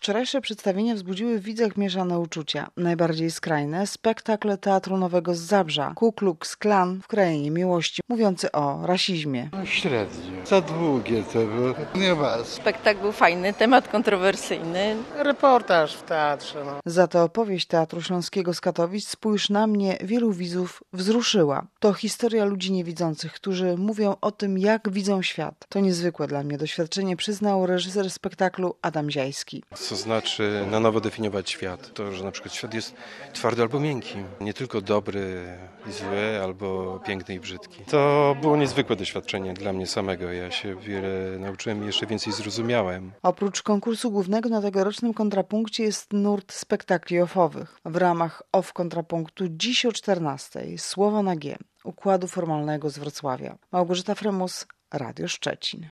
Wczorajsze przedstawienia wzbudziły w widzach mieszane uczucia. Najbardziej skrajne spektakl Teatru Nowego z Zabrza, Ku Klux Klan w Krainie Miłości, mówiący o rasizmie. Średnio. Za długie to było. Nie was. Spektakl był fajny, temat kontrowersyjny. Reportaż w teatrze. Za to opowieść Teatru Śląskiego z Katowic Spójrz na mnie wielu widzów wzruszyła. To historia ludzi niewidzących, którzy mówią o tym, jak widzą świat. To niezwykłe dla mnie doświadczenie, przyznał reżyser spektaklu Adam Ziajski. Co znaczy na nowo definiować świat. To, że na przykład świat jest twardy albo miękki. Nie tylko dobry i zły, albo piękny i brzydki. To było niezwykłe doświadczenie dla mnie samego. Ja się wiele nauczyłem i jeszcze więcej zrozumiałem. Oprócz konkursu głównego na tegorocznym kontrapunkcie jest nurt spektakli offowych. W ramach OFF kontrapunktu dziś o 14:00 Słowo na G, układu formalnego z Wrocławia. Małgorzata Fremus, Radio Szczecin.